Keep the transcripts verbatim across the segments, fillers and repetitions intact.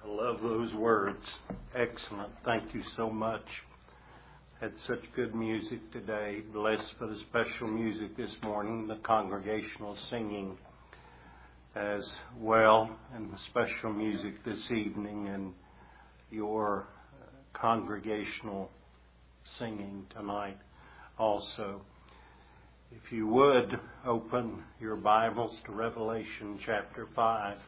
I love those words. Excellent. Thank you so much. Had such good music today. Blessed for the special music this morning, the congregational singing as well, and the special music this evening, and your congregational singing tonight also. If you would, open your Bibles to Revelation chapter five.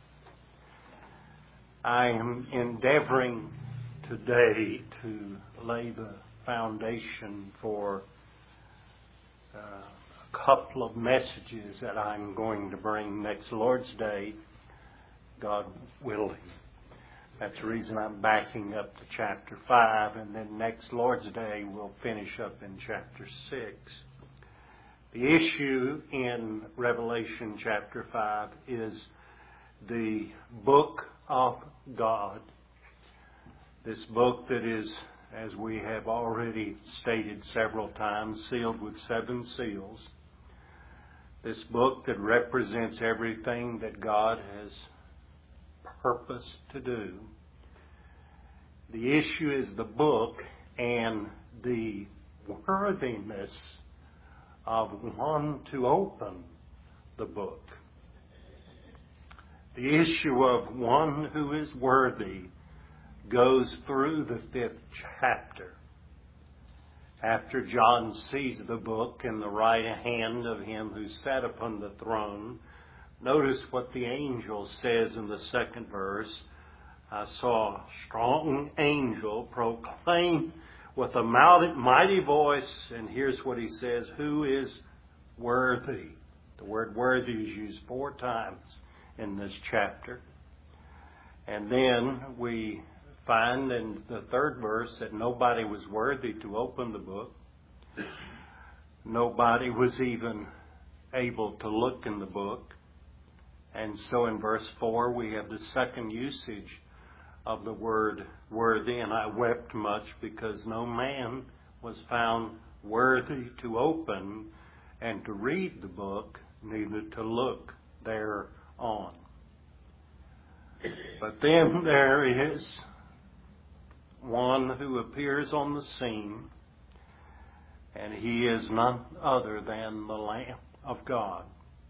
I am endeavoring today to lay the foundation for uh, a couple of messages that I'm going to bring next Lord's Day, God willing. That's the reason I'm backing up to chapter five, and then next Lord's Day we'll finish up in chapter six. The issue in Revelation chapter five is the book of God. This book that is, as we have already stated several times, sealed with seven seals. This book that represents everything that God has purposed to do. The issue is the book and the worthiness of one to open the book. The issue of one who is worthy goes through the fifth chapter. After John sees the book in the right hand of him who sat upon the throne, notice what the angel says in the second verse. I saw a strong angel proclaim with a mighty voice, and here's what he says, who is worthy? The word worthy is used four times in this chapter. And then we find in the third verse that nobody was worthy to open the book. Nobody was even able to look in the book. And so in verse four we have the second usage of the word worthy. And I wept much because no man was found worthy to open and to read the book, neither to look thereon. But then there is one who appears on the scene, and he is none other than the Lamb of God.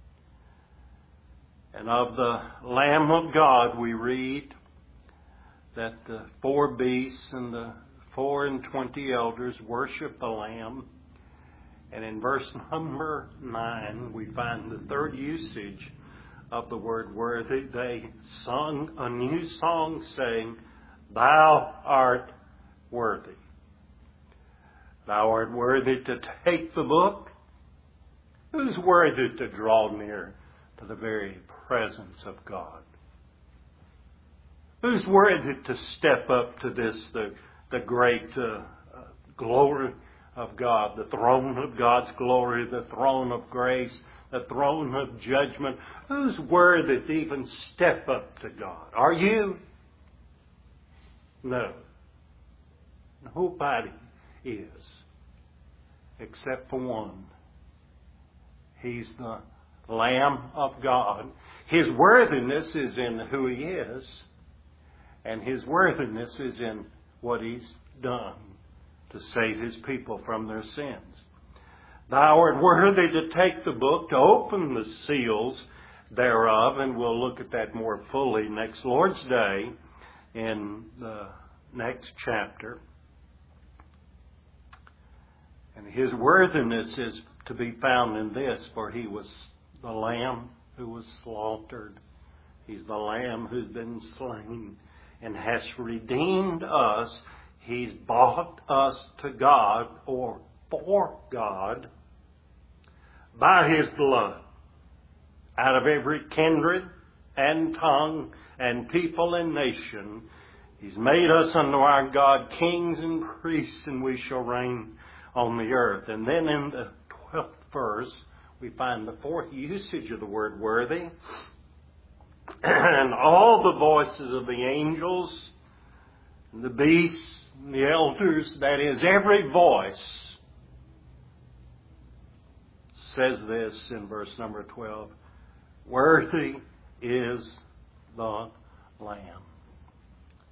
And of the Lamb of God we read that the four beasts and the four and twenty elders worship the Lamb. And in verse number nine we find the third usage of the word worthy. They sung a new song saying, Thou art worthy. Thou art worthy to take the book. Who's worthy to draw near to the very presence of God? Who's worthy to step up to this, the, the great uh, uh, glory of God, the throne of God's glory, the throne of grace, the throne of judgment? Who's worthy to even step up to God? Are you? No. Nobody is, except for one. He's the Lamb of God. His worthiness is in who He is, and His worthiness is in what He's done to save His people from their sins. Thou art worthy to take the book, to open the seals thereof, and we'll look at that more fully next Lord's Day in the next chapter. And His worthiness is to be found in this, for He was the Lamb who was slaughtered. He's the Lamb who's been slain and has redeemed us. He's bought us to God, or for God, by His blood, out of every kindred and tongue and people and nation. He's made us unto our God kings and priests, and we shall reign on the earth. And then in the twelfth verse, we find the fourth usage of the word worthy. And all the voices of the angels, and the beasts, and the elders, that is, every voice, says this in verse number twelve, worthy is the Lamb.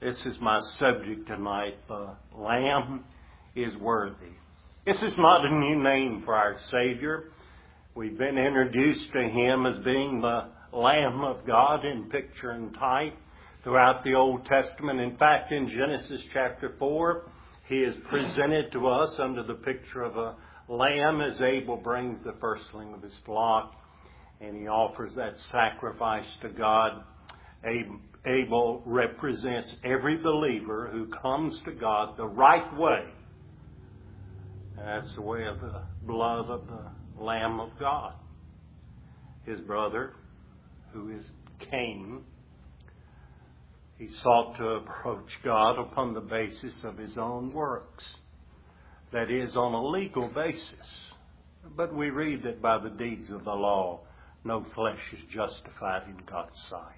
This is my subject tonight. The Lamb is worthy. This is not a new name for our Savior. We've been introduced to Him as being the Lamb of God in picture and type throughout the Old Testament. In fact, in Genesis chapter four, He is presented to us under the picture of a lamb as Abel brings the firstling of his flock, and he offers that sacrifice to God. Abel represents every believer who comes to God the right way. And that's the way of the blood of the Lamb of God. His brother, who is Cain, he sought to approach God upon the basis of his own works. That is, on a legal basis. But we read that by the deeds of the law, no flesh is justified in God's sight.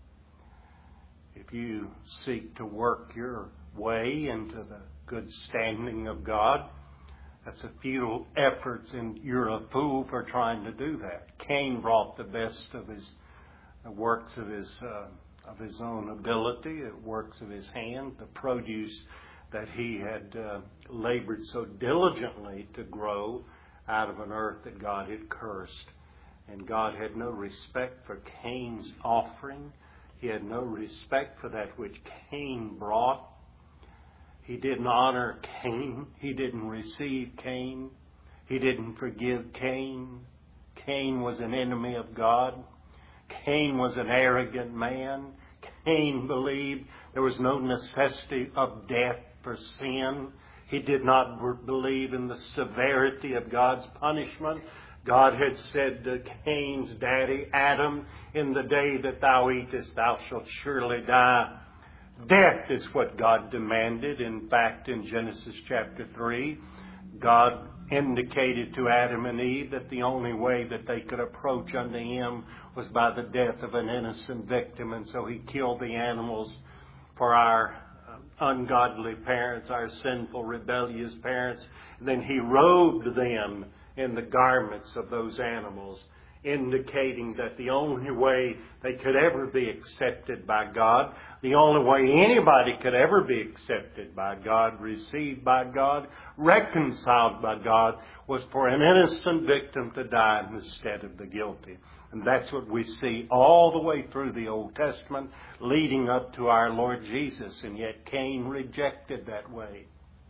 If you seek to work your way into the good standing of God, that's a futile effort, and you're a fool for trying to do that. Cain brought the best of his the works of his uh, of his own ability, the works of his hand, the produce that he had uh, labored so diligently to grow out of an earth that God had cursed. And God had no respect for Cain's offering. He had no respect for that which Cain brought. He didn't honor Cain. He didn't receive Cain. He didn't forgive Cain. Cain was an enemy of God. Cain was an arrogant man. Cain believed there was no necessity of death for sin. He did not believe in the severity of God's punishment. God had said to Cain's daddy, Adam, in the day that thou eatest, thou shalt surely die. Death is what God demanded. In fact, in Genesis chapter three, God indicated to Adam and Eve that the only way that they could approach unto Him was by the death of an innocent victim. And so He killed the animals for our ungodly parents, our sinful, rebellious parents. And then He robed them in the garments of those animals, indicating that the only way they could ever be accepted by God, the only way anybody could ever be accepted by God, received by God, reconciled by God, was for an innocent victim to die in the stead of the guilty. And that's what we see all the way through the Old Testament, leading up to our Lord Jesus. And yet Cain rejected that way.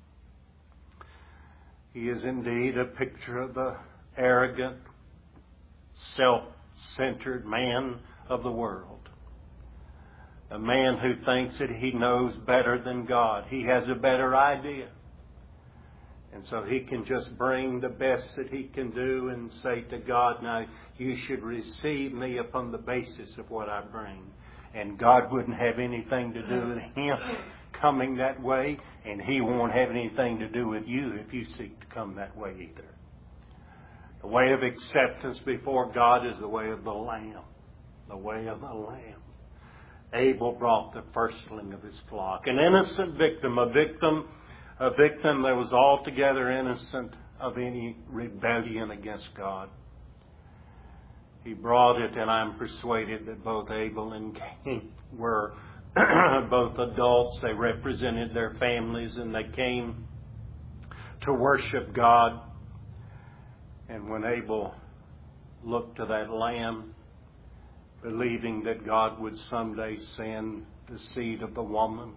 He is indeed a picture of the arrogant, self-centered man of the world. A man who thinks that he knows better than God. He has a better idea. And so he can just bring the best that he can do and say to God, now you should receive me upon the basis of what I bring. And God wouldn't have anything to do with him coming that way, and He won't have anything to do with you if you seek to come that way either. The way of acceptance before God is the way of the Lamb. The way of the Lamb. Abel brought the firstling of his flock. An innocent victim, a victim, a victim that was altogether innocent of any rebellion against God. He brought it, and I'm persuaded that both Abel and Cain were both adults. They represented their families, and they came to worship God. And when Abel looked to that lamb, believing that God would someday send the seed of the woman,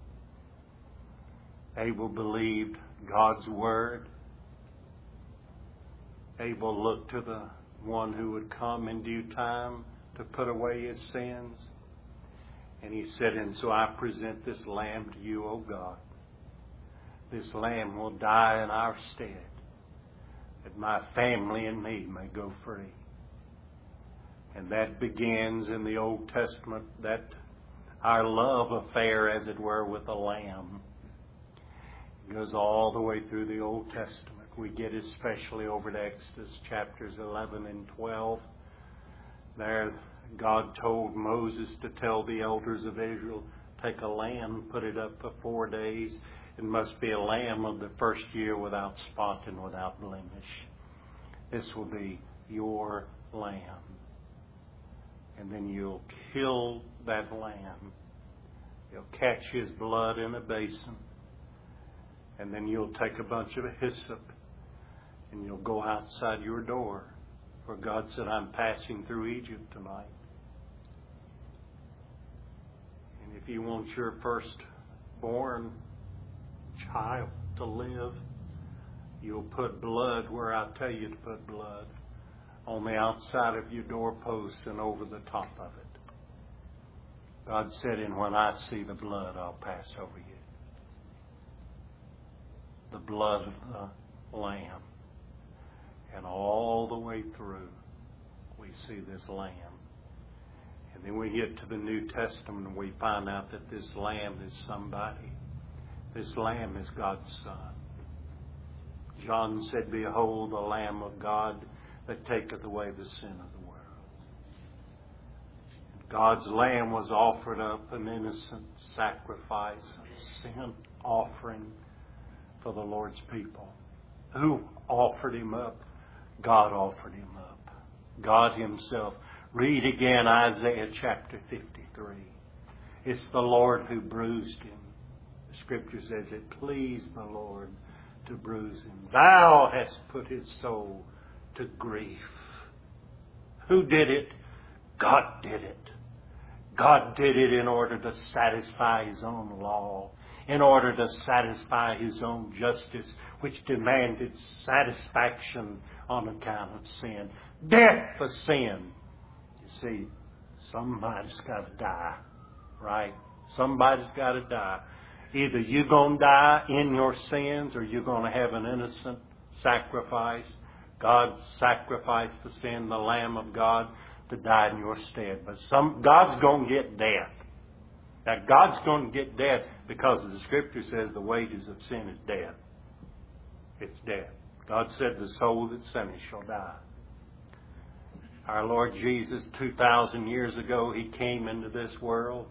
Abel believed God's word. Abel looked to the one who would come in due time to put away his sins. And he said, and so I present this lamb to you, O God. This lamb will die in our stead, that my family and me may go free. And that begins in the Old Testament, that our love affair, as it were, with the Lamb. It goes all the way through the Old Testament. We get especially over to Exodus chapters eleven and twelve. There, God told Moses to tell the elders of Israel, take a lamb, put it up for four days. It must be a lamb of the first year without spot and without blemish. This will be your lamb. And then you'll kill that lamb You'll catch His blood in a basin. And then you'll take a bunch of hyssop and you'll go outside your door. For God said, I'm passing through Egypt tonight. And if you want your firstborn child to live, you'll put blood where I tell you to put blood, on the outside of your doorpost and over the top of it. God said, and when I see the blood, I'll pass over you. The blood of the Lamb. And all the way through, we see this Lamb. And then we get to the New Testament and we find out that this Lamb is somebody. This Lamb is God's Son. John said, behold, the Lamb of God that taketh away the sin of the world. God's Lamb was offered up, an innocent sacrifice, a sin offering for the Lord's people. Who offered Him up? God offered Him up. God Himself. Read again Isaiah chapter fifty-three. It's the Lord who bruised Him. The Scripture says it pleased the Lord to bruise Him. Thou hast put His soul to grief. Who did it? God did it. God did it in order to satisfy His own law, in order to satisfy His own justice, which demanded satisfaction on account of sin. Death for sin. You see, somebody's got to die, right? Somebody's got to die. Either you're going to die in your sins or you're going to have an innocent sacrifice. God sacrificed the sin, the Lamb of God, to die in your stead. But some God's going to get death. Now, God's going to get death because the Scripture says the wages of sin is death. It's death. God said the soul that sinneth shall die. Our Lord Jesus, two thousand years ago, He came into this world.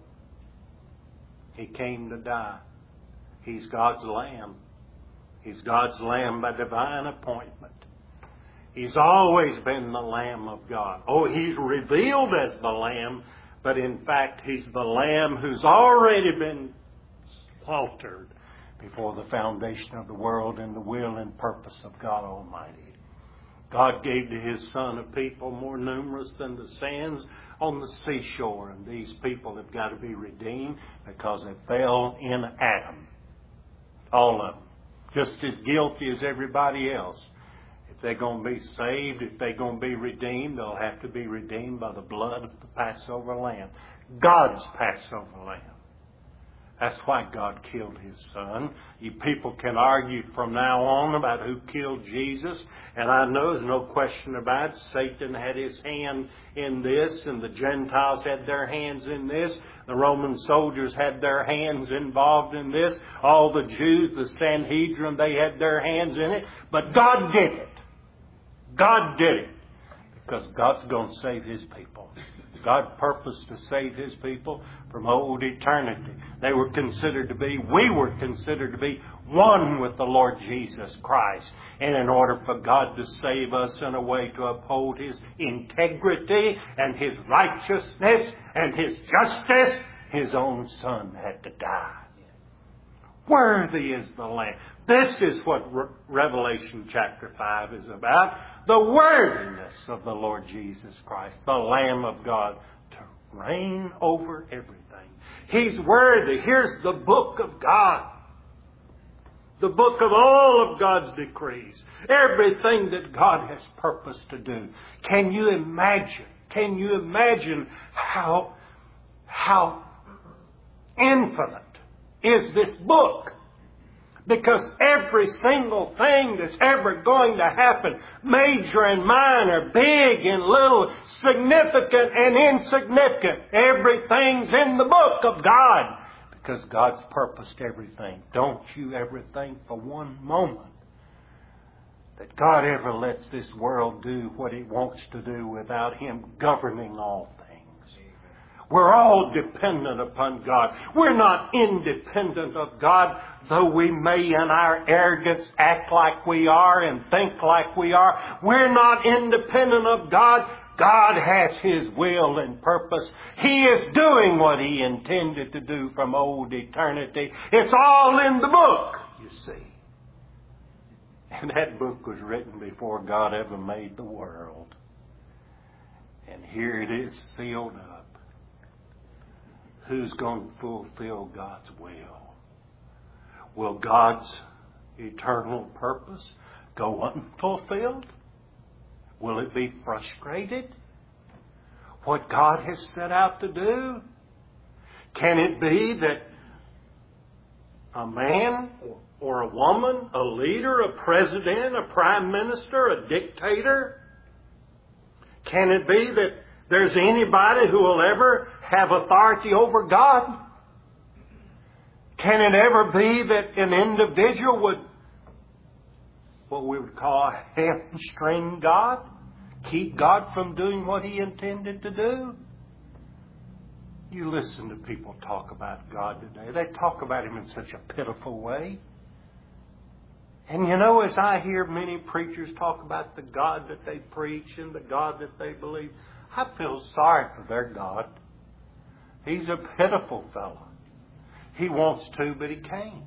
He came to die. He's God's Lamb. He's God's Lamb by divine appointment. He's always been the Lamb of God. Oh, He's revealed as the Lamb, but in fact, He's the Lamb who's already been slaughtered before the foundation of the world in the will and purpose of God Almighty. God gave to His Son a people more numerous than the sands on the seashore, and these people have got to be redeemed because they fell in Adam. All of them. Just as guilty as everybody else. If they're going to be saved, if they're going to be redeemed, they'll have to be redeemed by the blood of the Passover Lamb. God's Passover Lamb. That's why God killed His Son. You people can argue from now on about who killed Jesus. And I know there's no question about it. Satan had his hand in this, and the Gentiles had their hands in this. The Roman soldiers had their hands involved in this. All the Jews, the Sanhedrin, they had their hands in it. But God did it. God did it. Because God's going to save His people. God purposed to save His people from old eternity. They were considered to be, we were considered to be one with the Lord Jesus Christ. And in order for God to save us in a way to uphold His integrity and His righteousness and His justice, His own Son had to die. Worthy is the Lamb. This is what Re- Revelation chapter five is about. The worthiness of the Lord Jesus Christ, the Lamb of God, to reign over everything. He's worthy. Here's the book of God. The book of all of God's decrees. Everything that God has purposed to do. Can you imagine? Can you imagine how, how infinite is this book? Because every single thing that's ever going to happen, major and minor, big and little, significant and insignificant, everything's in the book of God. Because God's purposed everything. Don't you ever think for one moment that God ever lets this world do what it wants to do without Him governing all things. We're all dependent upon God. We're not independent of God, though we may in our arrogance act like we are and think like we are. We're not independent of God. God has His will and purpose. He is doing what He intended to do from old eternity. It's all in the book, you see. And that book was written before God ever made the world. And here it is sealed up. Who's going to fulfill God's will? Will God's eternal purpose go unfulfilled? Will it be frustrated? What God has set out to do? Can it be that a man or a woman, a leader, a president, a prime minister, a dictator, can it be that there's anybody who will ever have authority over God? Can it ever be that an individual would, what we would call, hamstring God? Keep God from doing what He intended to do? You listen to people talk about God today. They talk about Him in such a pitiful way. And you know, as I hear many preachers talk about the God that they preach and the God that they believe, I feel sorry for their God. He's a pitiful fellow. He wants to, but he can't.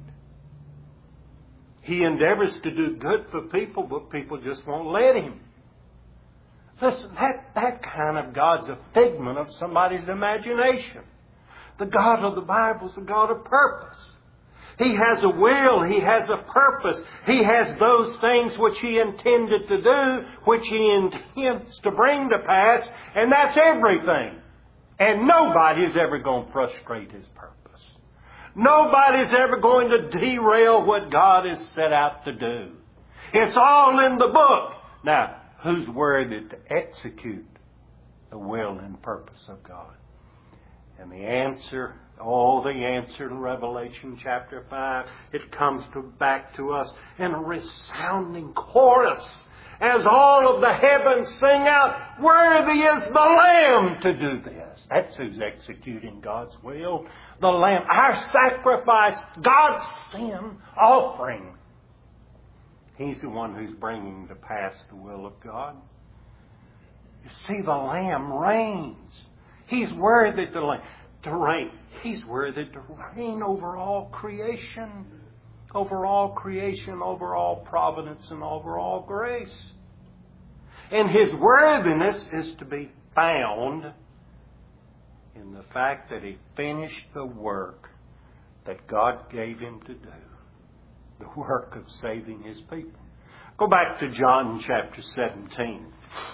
He endeavors to do good for people, but people just won't let Him. Listen, that, that kind of God's a figment of somebody's imagination. The God of the Bible is a God of purpose. He has a will. He has a purpose. He has those things which He intended to do, which He intends to bring to pass, and that's everything. And nobody's ever going to frustrate His purpose. Nobody's ever going to derail what God has set out to do. It's all in the book. Now, who's worthy to execute the will and purpose of God? And the answer, oh, the answer in Revelation chapter five, it comes to, back to us in a resounding chorus as all of the heavens sing out, "Worthy is the Lamb to do this." That's who's executing God's will. The Lamb, our sacrifice, God's sin offering. He's the one who's bringing to pass the will of God. You see, the Lamb reigns. He's worthy to, to reign. He's worthy to reign over all creation. Over all creation, over all providence, and over all grace. And His worthiness is to be found in the fact that He finished the work that God gave Him to do. The work of saving His people. Go back to John chapter seventeen.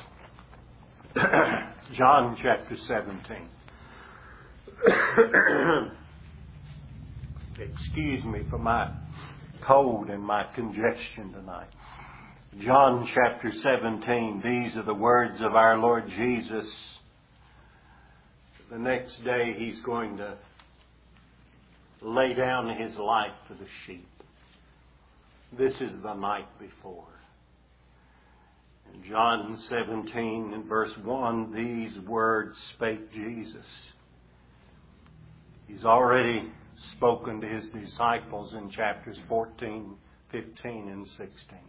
John chapter seventeen. Excuse me for my cold and my congestion tonight. John chapter seventeen. These are the words of our Lord Jesus. The next day He's going to lay down His life for the sheep. This is the night before. In John seventeen and verse one, these words spake Jesus. He's already spoken to His disciples in chapters fourteen, fifteen, and sixteen.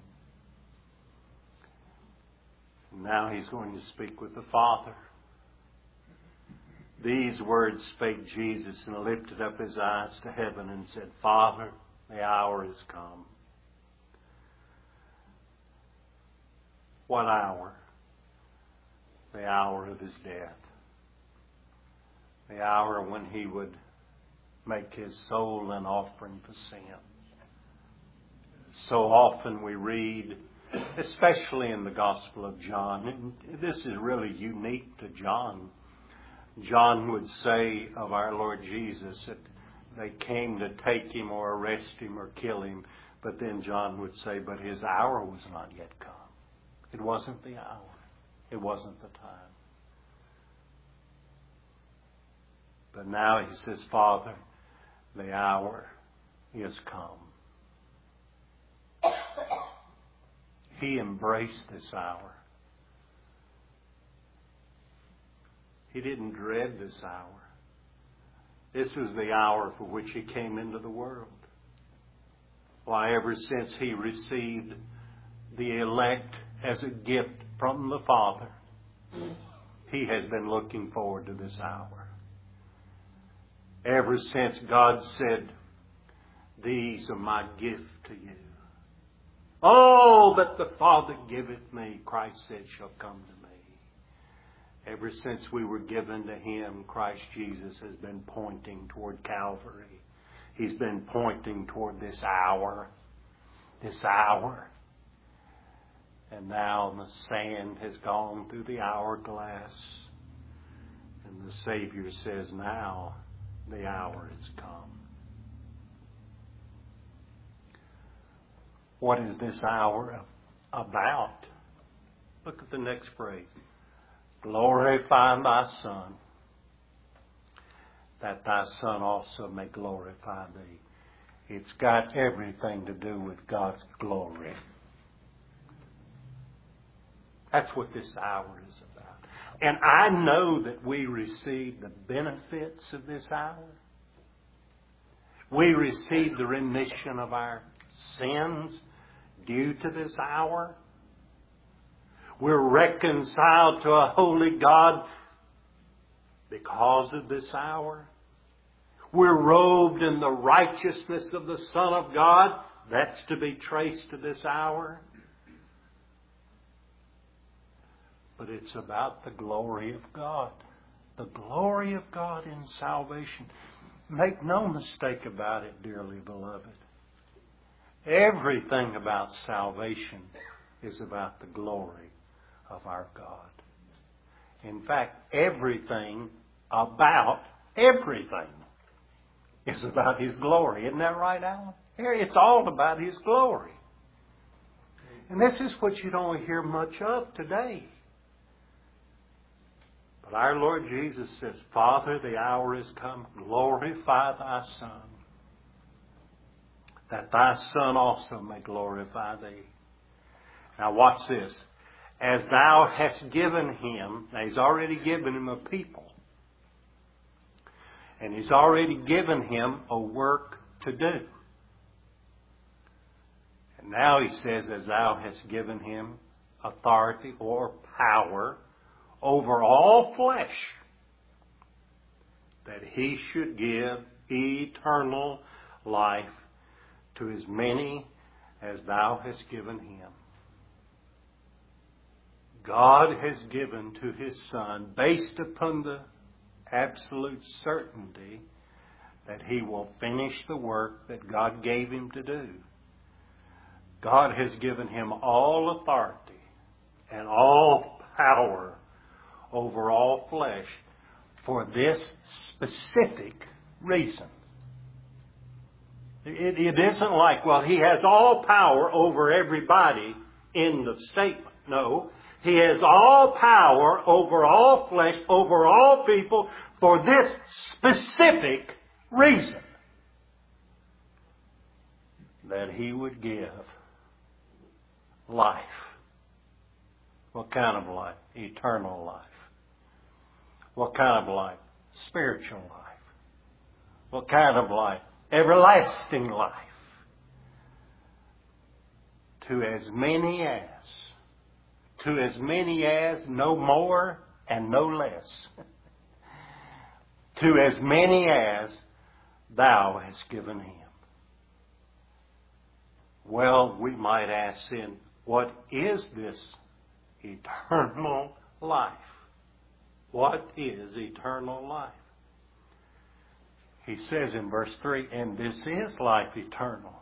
Now He's going to speak with the Father. These words spake Jesus, and lifted up His eyes to heaven and said, "Father, the hour is come." What hour? The hour of His death. The hour when He would make His soul an offering for sin. So often we read, especially in the Gospel of John, and this is really unique to John. John would say of our Lord Jesus that they came to take Him or arrest Him or kill Him, but then John would say, but His hour was not yet come. It wasn't the hour. It wasn't the time. But now He says, Father, the hour is come. He embraced this hour. He didn't dread this hour. This was the hour for which He came into the world. Why, ever since He received the elect as a gift from the Father, He has been looking forward to this hour. Ever since God said, "These are my gift to you. All that the Father giveth me," Christ said, "shall come to me." Ever since we were given to Him, Christ Jesus has been pointing toward Calvary. He's been pointing toward this hour. This hour. And now the sand has gone through the hourglass. And the Savior says, now the hour has come. What is this hour about? Look at the next phrase. Glorify thy Son, that thy Son also may glorify thee. It's got everything to do with God's glory. That's what this hour is about. And I know that we receive the benefits of this hour. We receive the remission of our sins due to this hour. We're reconciled to a holy God because of this hour. We're robed in the righteousness of the Son of God. That's to be traced to this hour. But it's about the glory of God. The glory of God in salvation. Make no mistake about it, dearly beloved. Everything about salvation is about the glory of our God. In fact, everything about everything is about His glory. Isn't that right, Alan? It's all about His glory. And this is what you don't hear much of today. But our Lord Jesus says, Father, the hour is come. Glorify thy Son, that thy Son also may glorify thee. Now watch this. As thou hast given him, now He's already given him a people. And He's already given him a work to do. And now He says, as thou hast given him authority or power over all flesh, that He should give eternal life to as many as thou hast given him. God has given to His Son, based upon the absolute certainty that He will finish the work that God gave Him to do. God has given Him all authority and all power over all flesh for this specific reason. It, it isn't like, well, He has all power over everybody in the statement. No. He has all power over all flesh, over all people, for this specific reason. That He would give life. What kind of life? Eternal life. What kind of life? Spiritual life. What kind of life? Everlasting life. To as many as. To as many as, no more and no less. To as many as thou hast given him. Well, we might ask then, what is this eternal life? What is eternal life? He says in verse three, and this is life eternal,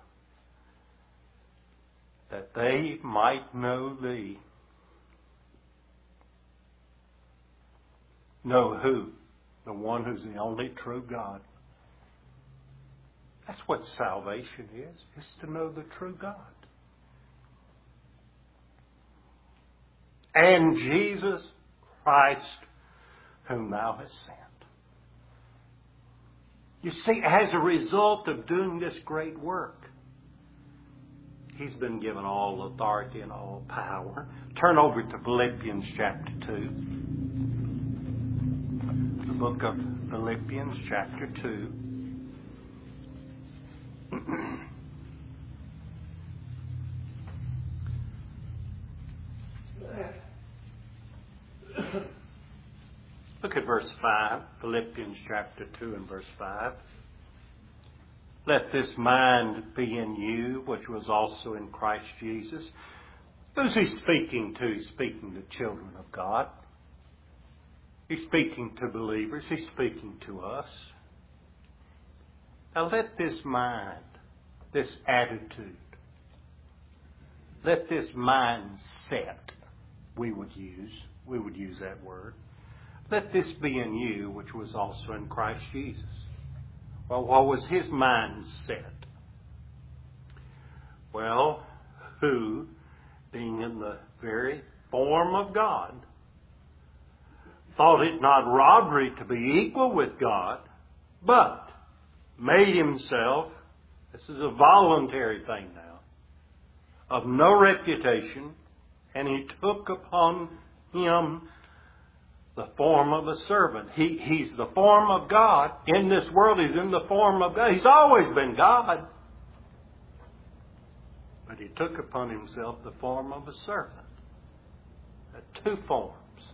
that they might know thee. Know who? The one who's the only true God. That's what salvation is. It's to know the true God. And Jesus Christ, whom thou hast sent. You see, as a result of doing this great work, He's been given all authority and all power. Turn over to Philippians chapter two. The book of Philippians chapter two. Look at verse five, Philippians chapter two and verse five. Let this mind be in you, which was also in Christ Jesus. Who's he speaking to? He's speaking to children of God. He's speaking to believers. He's speaking to us. Now let this mind, this attitude, let this mindset, we would use, we would use that word. Let this be in you, which was also in Christ Jesus. Well, what was his mindset? Well, who, being in the very form of God, thought it not robbery to be equal with God, but made himself, this is a voluntary thing now, of no reputation, and he took upon him the form of a servant. He, he's the form of God. In this world, he's in the form of God. He's always been God. But he took upon himself the form of a servant. Two forms.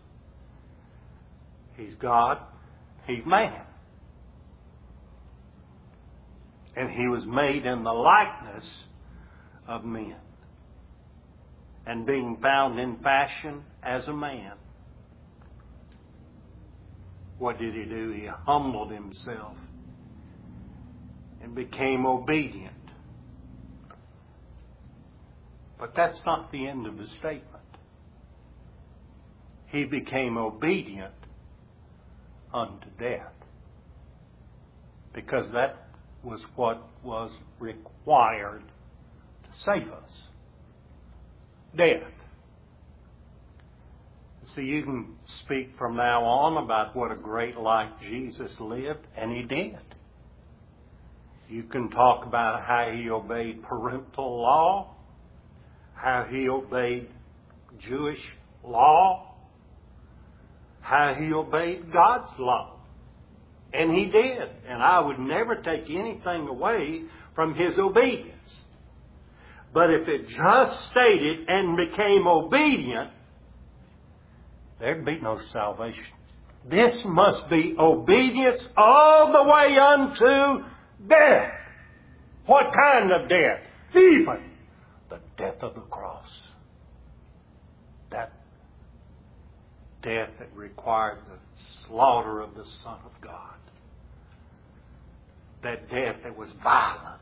He's God. He's man. And he was made in the likeness of men. And being found in fashion as a man, what did he do? He humbled himself and became obedient. But that's not the end of the statement. He became obedient unto death. Because that was what was required to save us. Death. See, you can speak from now on about what a great life Jesus lived, and he did. You can talk about how he obeyed parental law, how he obeyed Jewish law, how he obeyed God's law. And he did. And I would never take anything away from his obedience. But if it just stated and became obedient, there'd be no salvation. This must be obedience all the way unto death. What kind of death? Even the death of the cross. That death that required the slaughter of the Son of God. That death that was violent.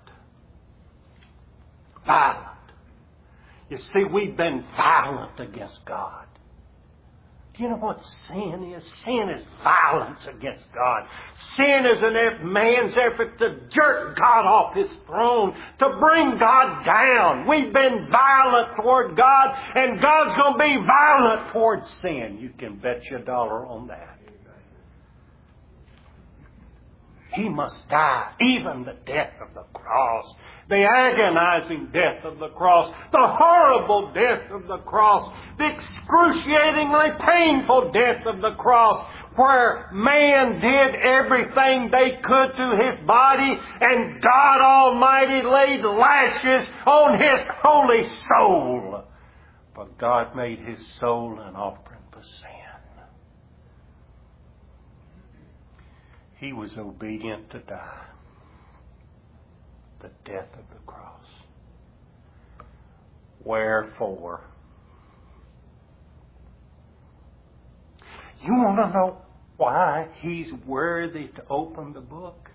Violent. You see, we've been violent against God. Do you know what sin is? Sin is violence against God. Sin is an man's effort to jerk God off his throne, to bring God down. We've been violent toward God, and God's going to be violent toward sin. You can bet your dollar on that. He must die, even the death of the cross. The agonizing death of the cross. The horrible death of the cross. The excruciatingly painful death of the cross. Where man did everything they could to his body, and God Almighty laid lashes on his holy soul. But God made his soul an offering for sin. He was obedient to die. The death of the cross. Wherefore? You want to know why he's worthy to open the book?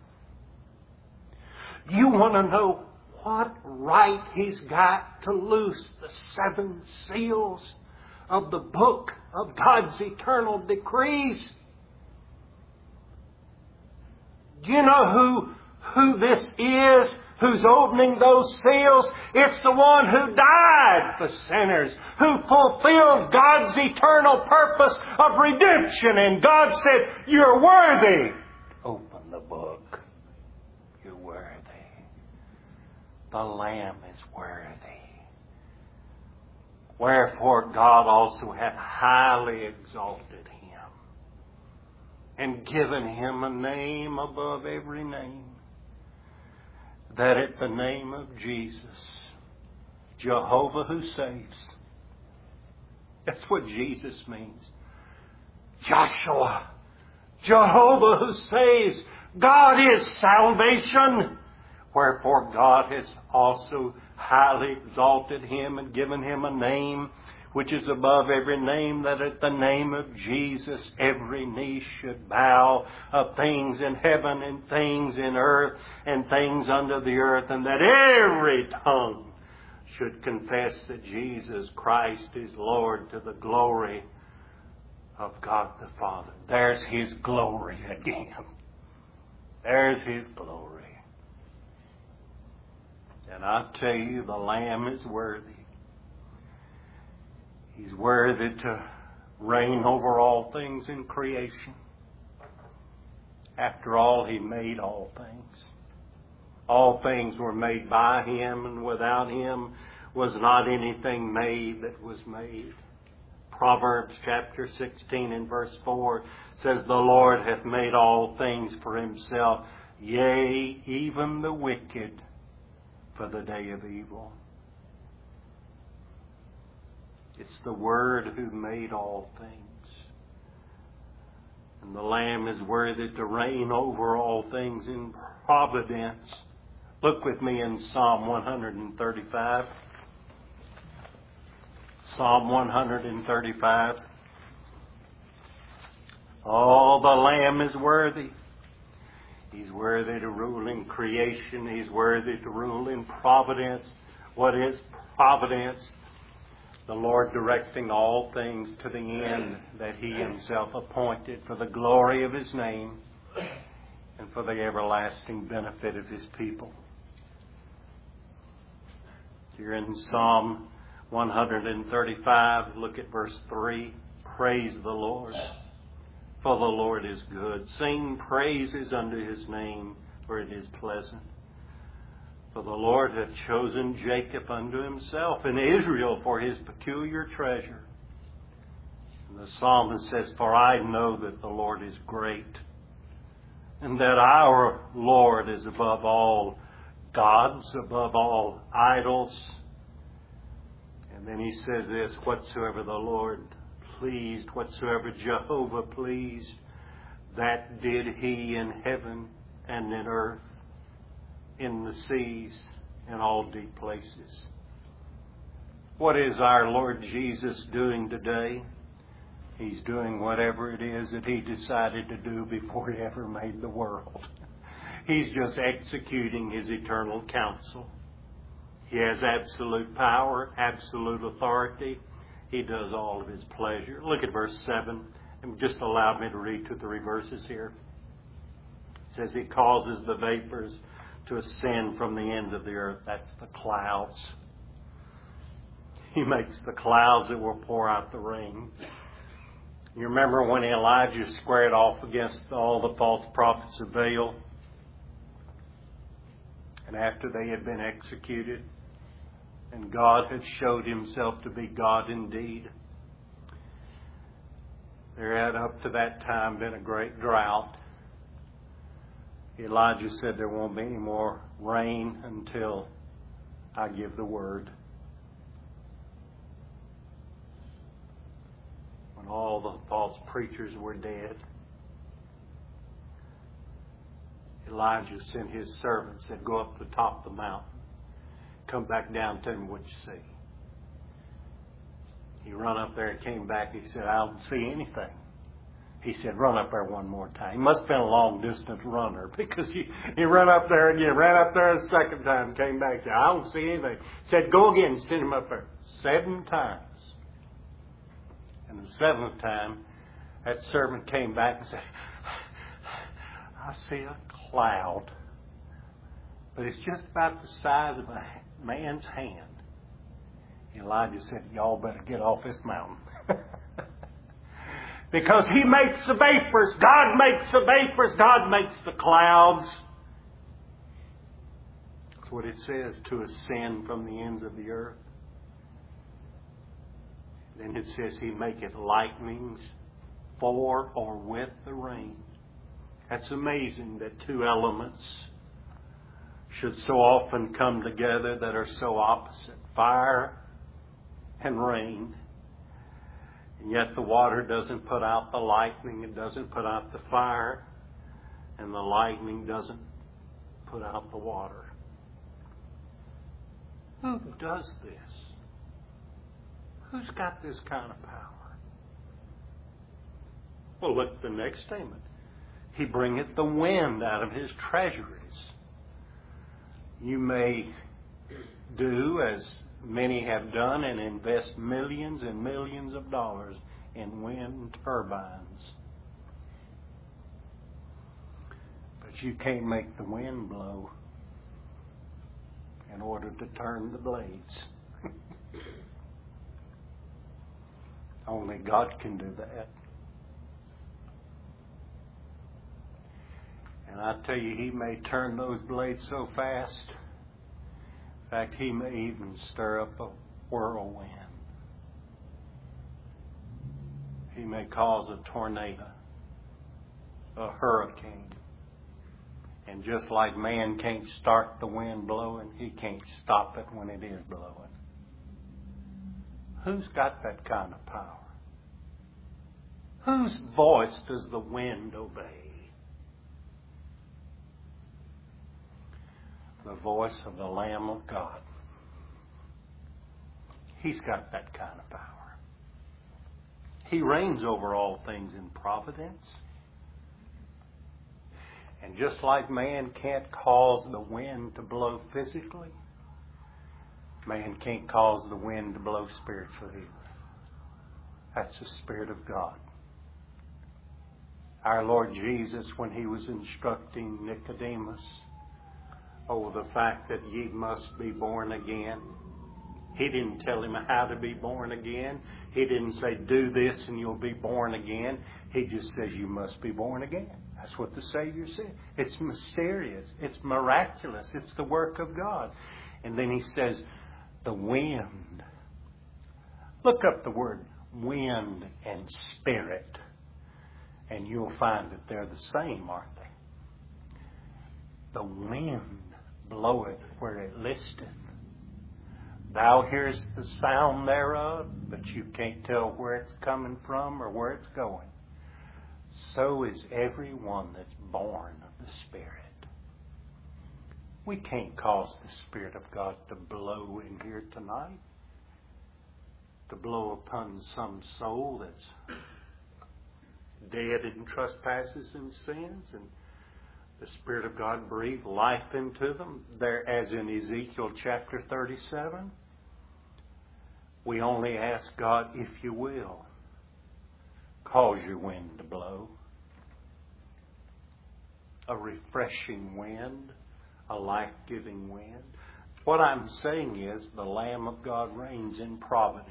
You want to know what right he's got to loose the seven seals of the book of God's eternal decrees? Do you know who, who this is who's opening those seals? It's the one who died for sinners, who fulfilled God's eternal purpose of redemption. And God said, you're worthy. Open the book. You're worthy. The Lamb is worthy. Wherefore God also hath highly exalted him and given him a name above every name, that at the name of Jesus, Jehovah who saves. That's what Jesus means. Joshua, Jehovah who saves. God is salvation. Wherefore God has also highly exalted him and given him a name which is above every name, that at the name of Jesus every knee should bow, of things in heaven and things in earth and things under the earth, and that every tongue should confess that Jesus Christ is Lord, to the glory of God the Father. There's his glory again. There's his glory. And I tell you, the Lamb is worthy. He's worthy to reign over all things in creation. After all, he made all things. All things were made by him, and without him was not anything made that was made. Proverbs chapter sixteen and verse four says, the Lord hath made all things for himself, yea, even the wicked for the day of evil. It's the Word who made all things. And the Lamb is worthy to reign over all things in providence. Look with me in Psalm one thirty-five. Psalm one thirty-five. Oh, the Lamb is worthy. He's worthy to rule in creation. He's worthy to rule in providence. What is providence? The Lord directing all things to the end that he himself appointed for the glory of his name and for the everlasting benefit of his people. Here in Psalm one thirty-five, look at verse three. Praise the Lord, for the Lord is good. Sing praises unto his name, for it is pleasant. For the Lord hath chosen Jacob unto himself, and Israel for his peculiar treasure. And the psalmist says, for I know that the Lord is great, and that our Lord is above all gods, above all idols. And then he says this, whatsoever the Lord pleased, whatsoever Jehovah pleased, that did he in heaven and in earth, in the seas, in all deep places. What is our Lord Jesus doing today? He's doing whatever it is that he decided to do before he ever made the world. He's just executing his eternal counsel. He has absolute power, absolute authority. He does all of his pleasure. Look at verse seven. And just allow me to read two or three verses here. It says he causes the vapors to ascend from the ends of the earth. That's the clouds. He makes the clouds that will pour out the rain. You remember when Elijah squared off against all the false prophets of Baal? And after they had been executed, and God had showed himself to be God indeed, there had up to that time been a great drought. Elijah said there won't be any more rain until I give the word. When all the false preachers were dead, Elijah sent his servant, said, go up to the top of the mountain. Come back down, tell me what you see. He run up there and came back. He said, I don't see anything. He said, run up there one more time. He must have been a long-distance runner because he, he ran up there again, ran up there a second time, came back and said, I don't see anything. Said, go again and send him up there. Seven times. And the seventh time, that servant came back and said, I see a cloud, but it's just about the size of a man's hand. Elijah said, y'all better get off this mountain. Because he makes the vapors. God makes the vapors. God makes the clouds. That's what it says, to ascend from the ends of the earth. Then it says he maketh lightnings for or with the rain. That's amazing that two elements should so often come together that are so opposite. Fire and rain. And yet the water doesn't put out the lightning, it doesn't put out the fire, and the lightning doesn't put out the water. Who does this? Who's got this kind of power? Well, look at the next statement. He bringeth the wind out of his treasuries. You may do as many have done and invest millions and millions of dollars in wind turbines. But you can't make the wind blow in order to turn the blades. Only God can do that. And I tell you, He may turn those blades so fast. In fact, He may even stir up a whirlwind. He may cause a tornado, a hurricane. And just like man can't start the wind blowing, He can't stop it when it is blowing. Who's got that kind of power? Whose voice does the wind obey? The voice of the Lamb of God. He's got that kind of power. He reigns over all things in providence. And just like man can't cause the wind to blow physically, man can't cause the wind to blow spiritually either. That's the Spirit of God. Our Lord Jesus, when He was instructing Nicodemus over the fact that ye must be born again, He didn't tell him how to be born again. He didn't say, do this and you'll be born again. He just says, you must be born again. That's what the Savior said. It's mysterious. It's miraculous. It's the work of God. And then He says, the wind. Look up the word wind and spirit, and you'll find that they're the same, aren't they? The wind bloweth where it listeth. Thou hearest the sound thereof, but you can't tell where it's coming from or where it's going. So is everyone that's born of the Spirit. We can't cause the Spirit of God to blow in here tonight, to blow upon some soul that's dead in trespasses and sins, and the Spirit of God breathed life into them. There, as in Ezekiel chapter thirty-seven, we only ask God, if you will, cause your wind to blow. A refreshing wind, a life-giving wind. What I'm saying is the Lamb of God reigns in providence.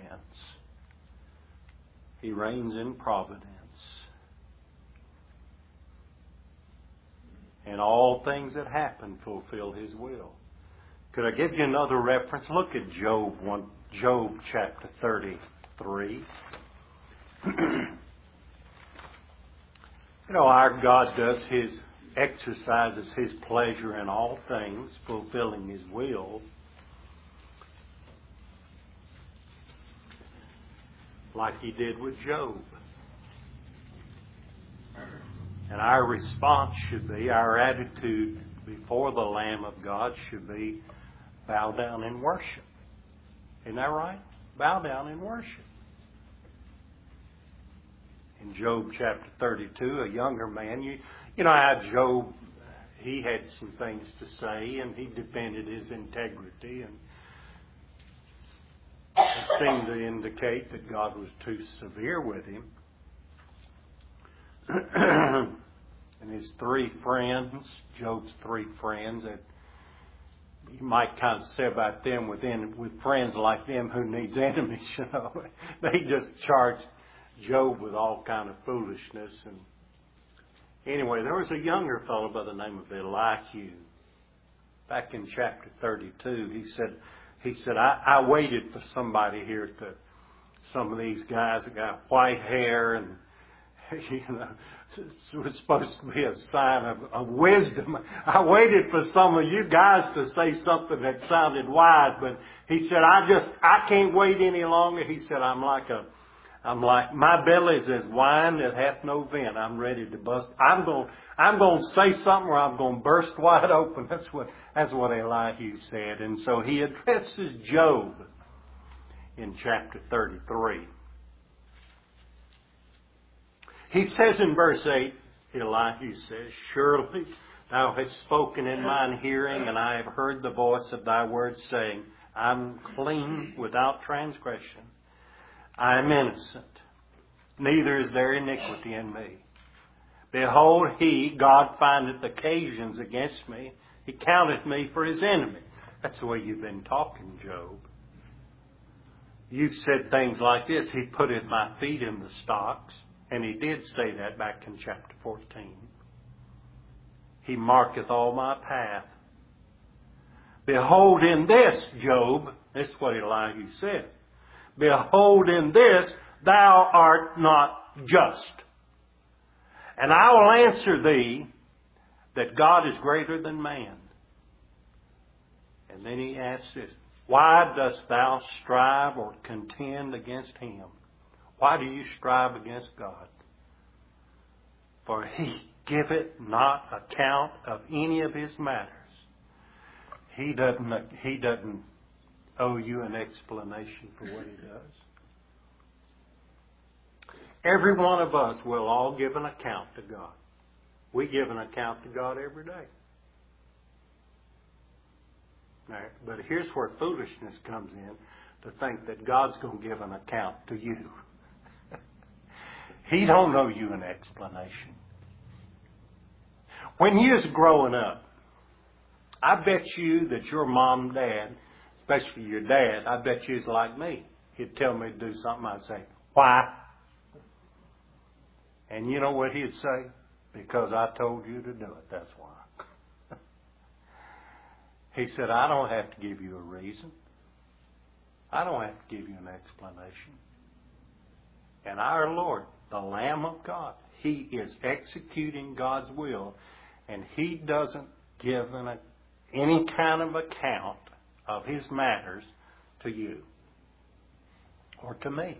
He reigns in providence. And all things that happen fulfill His will. Could I give you another reference? Look at Job one, Job chapter thirty-three. You know, our God does His, exercises His pleasure in all things, fulfilling His will. Like He did with Job. And our response should be, our attitude before the Lamb of God should be, bow down and worship. Isn't that right? Bow down and worship. In Job chapter thirty-two, a younger man, you, you know how Job, he had some things to say, and he defended his integrity, and it seemed to indicate that God was too severe with him. And his three friends, Job's three friends, that you might kind of say about them within with friends like them, who needs enemies, you know. They just charged Job with all kind of foolishness. And anyway, there was a younger fellow by the name of Elihu. Back in chapter thirty-two, he said, he said, I, I waited for somebody here to, some of these guys that got white hair and, you know, it was supposed to be a sign of, of wisdom. I waited for some of you guys to say something that sounded wise, but he said, I just, I can't wait any longer. He said, I'm like a, I'm like, my belly is as wine that hath no vent. I'm ready to bust. I'm going, I'm going to say something or I'm going to burst wide open. That's what, that's what Elihu said. And so he addresses Job in chapter thirty-three. He says in verse eight, Elihu says, surely thou hast spoken in mine hearing, and I have heard the voice of thy words, saying, I'm clean without transgression. I am innocent, neither is there iniquity in me. Behold, he, God, findeth occasions against me. He counteth me for his enemy. That's the way you've been talking, Job. You've said things like this. He putteth my feet in the stocks. And he did say that back in chapter fourteen. He marketh all my path. Behold, in this, Job, this is what Elihu said. Behold, in this, thou art not just. And I will answer thee that God is greater than man. And then he asks this, why dost thou strive or contend against him? Why do you strive against God? For he giveth not account of any of his matters. He doesn't, he doesn't owe you an explanation for what he does. Every one of us will all give an account to God. We give an account to God every day. Now, but here's where foolishness comes in, to think that God's going to give an account to you. He don't owe you an explanation. When you was growing up, I bet you that your mom and dad, especially your dad, I bet you was like me. He'd tell me to do something, I'd say, why? And you know what he'd say? Because I told you to do it, that's why. He said, I don't have to give you a reason. I don't have to give you an explanation. And our Lord, the Lamb of God, He is executing God's will, and He doesn't give an, any kind of account of His matters to you or to me.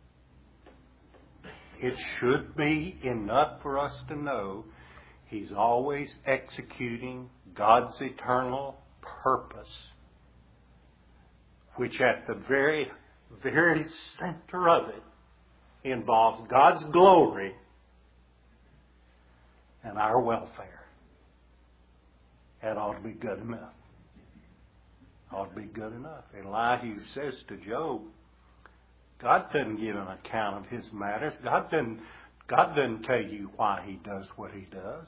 It should be enough for us to know He's always executing God's eternal purpose, which at the very, very center of it involves God's glory and our welfare. That ought to be good enough. Ought to be good enough. Elihu says to Job, God doesn't give an account of his matters. God doesn't, God doesn't tell you why he does what he does.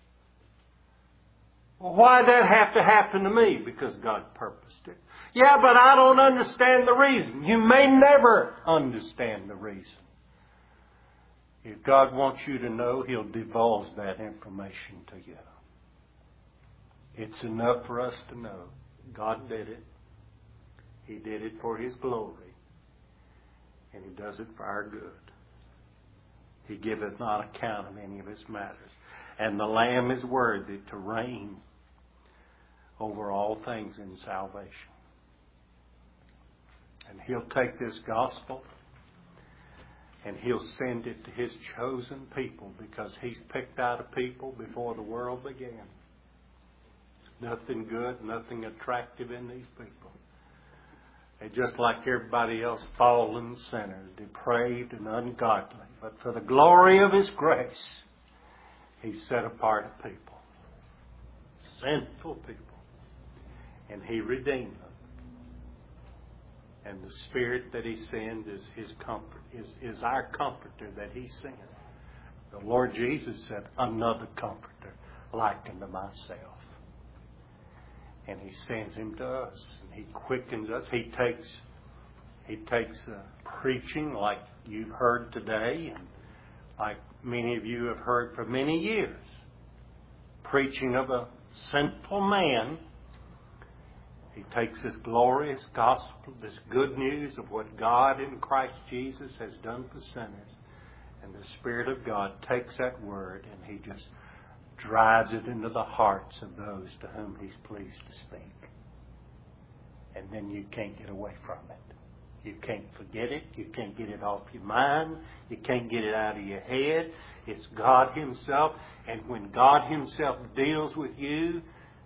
Well, why did that have to happen to me? Because God purposed it. Yeah, but I don't understand the reason. You may never understand the reason. If God wants you to know, He'll divulge that information to you. It's enough for us to know God did it. He did it for His glory. And He does it for our good. He giveth not account of any of His matters. And the Lamb is worthy to reign over all things in salvation. And He'll take this gospel and He'll send it to His chosen people, because He's picked out a people before the world began. Nothing good, nothing attractive in these people. They're just like everybody else, fallen sinners, depraved and ungodly. But for the glory of His grace, He set apart a people. Sinful people. And He redeemed them. And the Spirit that He sends is His comfort, is, is our comforter that He sent. The Lord Jesus said, another comforter like unto myself. And He sends Him to us. And He quickens us. He takes He takes uh, preaching like you've heard today, and like many of you have heard for many years. Preaching of a sinful man. He takes this glorious gospel, this good news of what God in Christ Jesus has done for sinners. And the Spirit of God takes that word and He just drives it into the hearts of those to whom He's pleased to speak. And then you can't get away from it. You can't forget it. You can't get it off your mind. You can't get it out of your head. It's God Himself. And when God Himself deals with you,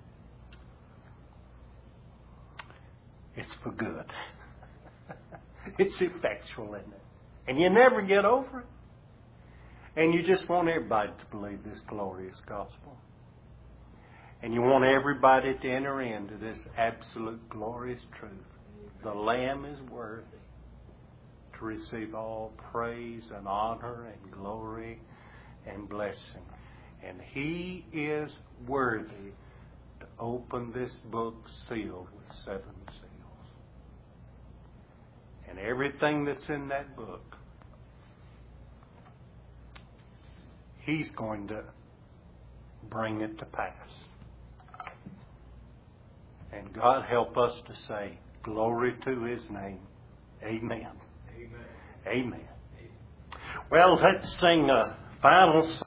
it's for good. It's effectual, isn't it? And you never get over it. And you just want everybody to believe this glorious gospel. And you want everybody to enter into this absolute glorious truth. The Lamb is worthy to receive all praise and honor and glory and blessing. And He is worthy to open this book sealed with seven seals. And everything that's in that book, He's going to bring it to pass. And God help us to say, glory to His name. Amen. Amen. Amen. Well, let's sing a final song.